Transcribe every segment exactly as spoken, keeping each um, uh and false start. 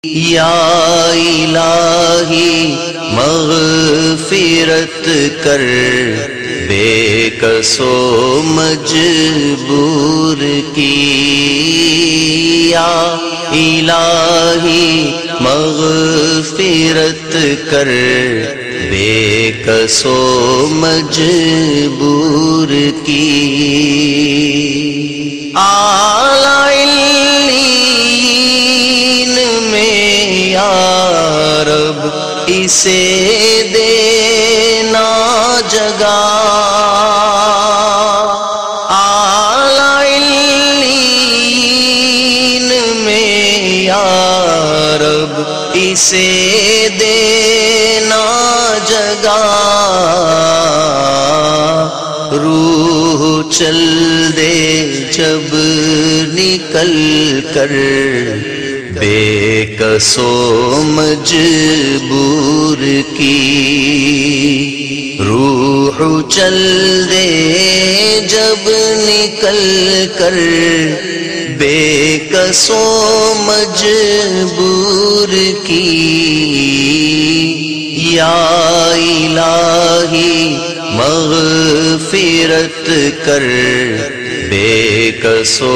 یا الہی مغفرت کر، بے کسو مجبور کی۔ یا الہی مغفرت کر، بے کسو مجبور کی۔ اعلیٰ علیین میں یا رب اسے دینا جگہ، اعلیٰ علیین میں یا رب اسے دینا جگہ۔ روح چل دے جب نکل کر، بے کسو مجبور کی۔ روح چل دے جب نکل کر، بے کسو مجبور کی۔ یا الہی مغفرت کر، بے کسو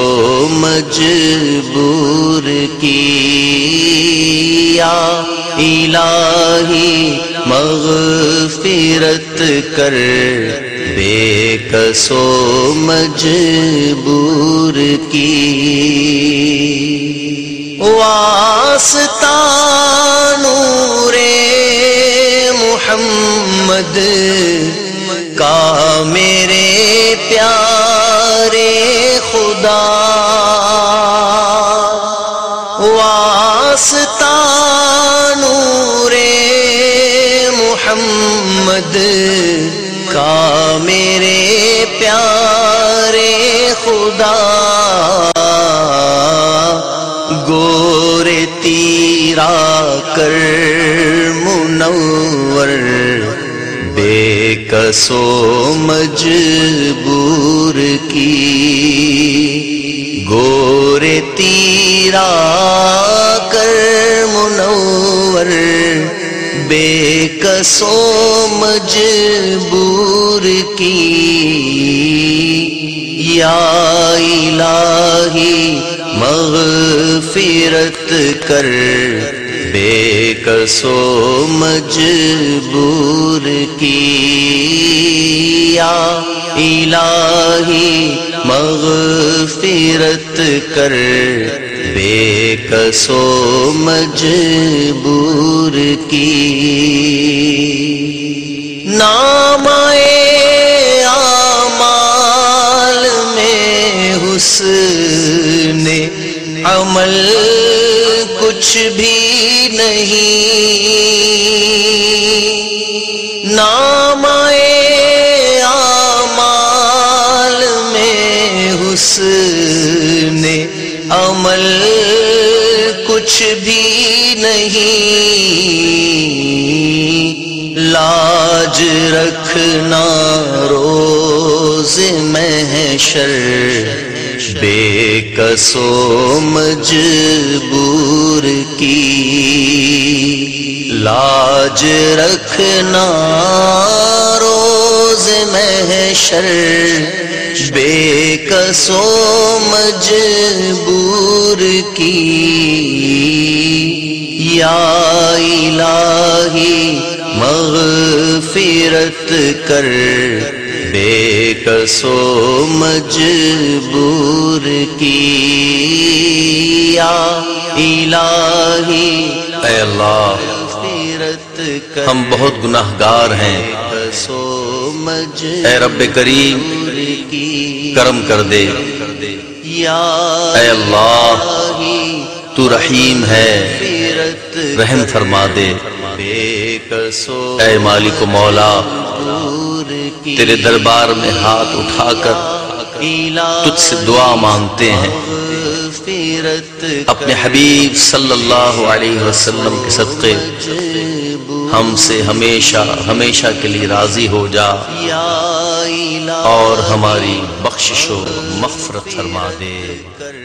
مجبور کی۔ یا الہی مغفرت کر، بے کسو مجبور کی۔ واسطہ نور محمد کا میرے پیارے خدا، واسطہ نور محمد کا میرے پیارے خدا۔ گور تیرا کر منور، بے کسو مجبور کی۔ گور تیرا کر منور، بے کسو مجبور کی۔ یا الہی مغفرت کر، بے کسو مجبور کی۔ یا الہی مغفرت کر، بے کسو مجبور کی۔ نام اعمال میں حسن عمل کچھ بھی نہیں۔ نام اعمال میں حسن عمل کچھ بھی نہیں۔ لاج رکھنا روز محشر، بے کسو مجبور کی۔ لاج رکھنا روز محشر، بے کسو مجبور کی۔ یا الہی مغفرت کر، بے کسو مجبور کی۔ یا الہی اے اللہ، ہم بہت گناہ گار ہیں، اے رب کریم کرم کر دے۔ اے اللہ تو رحیم ہے، رحم فرما دے۔ اے مالک و مولا، تیرے دربار میں ہاتھ اٹھا کر تجھ سے دعا مانگتے ہیں، اپنے حبیب صلی اللہ علیہ وسلم کے صدقے ہم سے ہمیشہ ہمیشہ کے لیے راضی ہو جا اور ہماری بخشش و مغفرت فرما دے۔